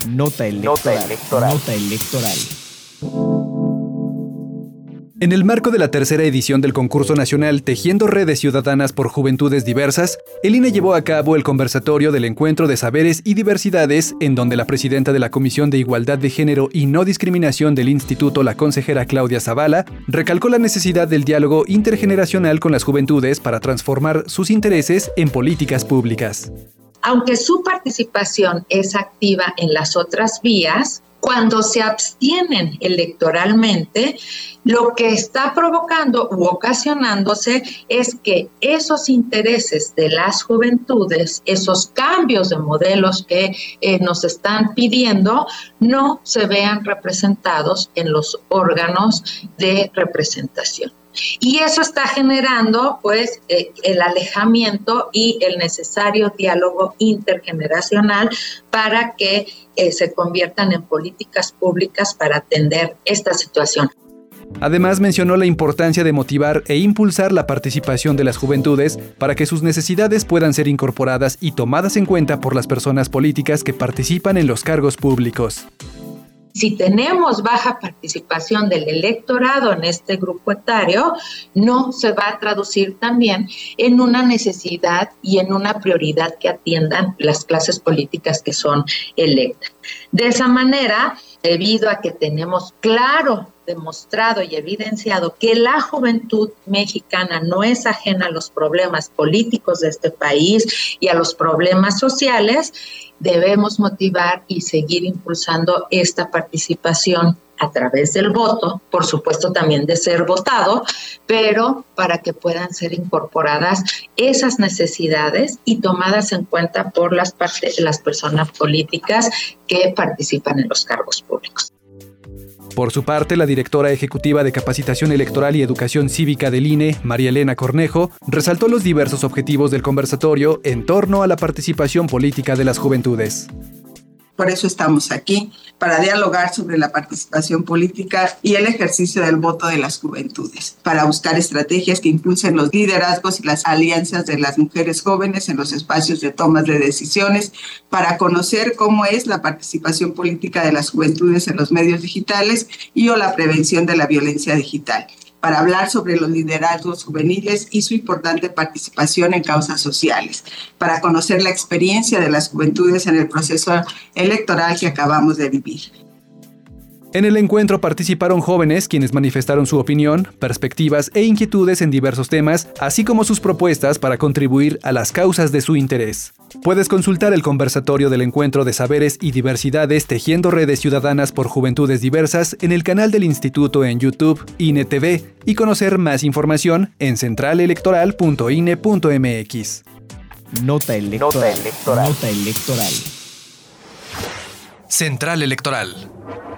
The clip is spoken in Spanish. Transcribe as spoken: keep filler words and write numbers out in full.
Nota electoral. Nota electoral. Nota electoral. En el marco de la tercera edición del concurso nacional Tejiendo Redes Ciudadanas por Juventudes Diversas, el I N E llevó a cabo el conversatorio del Encuentro de Saberes y Diversidades, en donde la presidenta de la Comisión de Igualdad de Género y No Discriminación del Instituto, la consejera Claudia Zavala, recalcó la necesidad del diálogo intergeneracional con las juventudes para transformar sus intereses en políticas públicas. Aunque su participación es activa en las otras vías, cuando se abstienen electoralmente, lo que está provocando u ocasionándose es que esos intereses de las juventudes, esos cambios de modelos que eh, nos están pidiendo, no se vean representados en los órganos de representación. Y eso está generando, pues, eh, el alejamiento y el necesario diálogo intergeneracional para que eh, se conviertan en políticas públicas para atender esta situación. Además, mencionó la importancia de motivar e impulsar la participación de las juventudes para que sus necesidades puedan ser incorporadas y tomadas en cuenta por las personas políticas que participan en los cargos públicos. Si tenemos baja participación del electorado en este grupo etario, no se va a traducir también en una necesidad y en una prioridad que atiendan las clases políticas que son electas. De esa manera, debido a que tenemos claro, demostrado y evidenciado que la juventud mexicana no es ajena a los problemas políticos de este país y a los problemas sociales, debemos motivar y seguir impulsando esta participación a través del voto, por supuesto también de ser votado, pero para que puedan ser incorporadas esas necesidades y tomadas en cuenta por las, parte, las personas políticas que participan en los cargos públicos. Por su parte, la directora ejecutiva de Capacitación Electoral y Educación Cívica del I N E, María Elena Cornejo, resaltó los diversos objetivos del conversatorio en torno a la participación política de las juventudes. Por eso estamos aquí, para dialogar sobre la participación política y el ejercicio del voto de las juventudes, para buscar estrategias que impulsen los liderazgos y las alianzas de las mujeres jóvenes en los espacios de tomas de decisiones, para conocer cómo es la participación política de las juventudes en los medios digitales y o la prevención de la violencia digital, para hablar sobre los liderazgos juveniles y su importante participación en causas sociales, para conocer la experiencia de las juventudes en el proceso electoral que acabamos de vivir. En el encuentro participaron jóvenes quienes manifestaron su opinión, perspectivas e inquietudes en diversos temas, así como sus propuestas para contribuir a las causas de su interés. Puedes consultar el conversatorio del Encuentro de Saberes y Diversidades Tejiendo Redes Ciudadanas por Juventudes Diversas en el canal del Instituto en YouTube, I N E T V, y conocer más información en central electoral punto i n e punto m x. Nota electoral. Nota electoral. Nota electoral. Central Electoral.